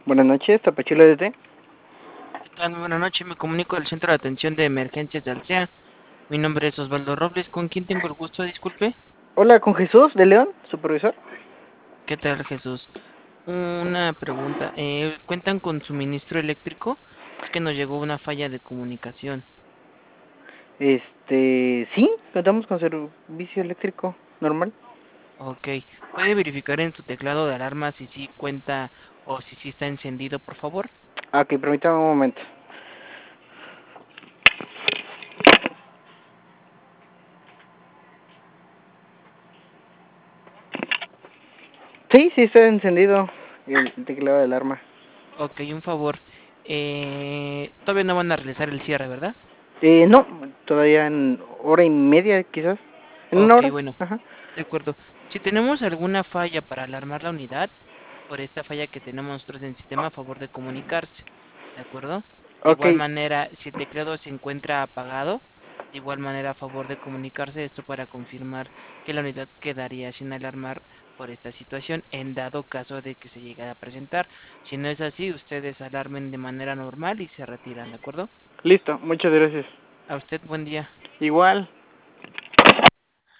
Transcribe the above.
Buenas noches, Tapachula DT. ¿Qué tal? Muy buenas noches, me comunico del Centro de Atención de Emergencias de Alsea. Mi nombre es Osvaldo Robles, ¿con quién tengo el gusto? Disculpe. Hola, con Jesús de León, supervisor. ¿Qué tal, Jesús? Una pregunta. ¿Cuentan con suministro eléctrico? Es que nos llegó una falla de comunicación. Sí, contamos con servicio eléctrico normal. Ok. ¿Puede verificar en su teclado de alarma si sí cuenta o si sí está encendido, por favor? Ok, permítame un momento. Sí, sí está encendido el teclado de alarma. Ok, un favor. Todavía no van a realizar el cierre, ¿verdad? No, todavía en hora y media quizás. ¿En una Ok, hora? bueno. Ajá. De acuerdo. Si tenemos alguna falla para alarmar la unidad, por esta falla que tenemos nosotros en el sistema, a favor de comunicarse. ¿De acuerdo? De Ok, igual manera, si el teclado se encuentra apagado, de igual manera a favor de comunicarse, esto para confirmar que la unidad quedaría sin alarmar por esta situación, en dado caso de que se llegue a presentar. Si no es así, ustedes alarmen de manera normal y se retiran, ¿de acuerdo? listo, muchas gracias. A usted, buen día. Igual.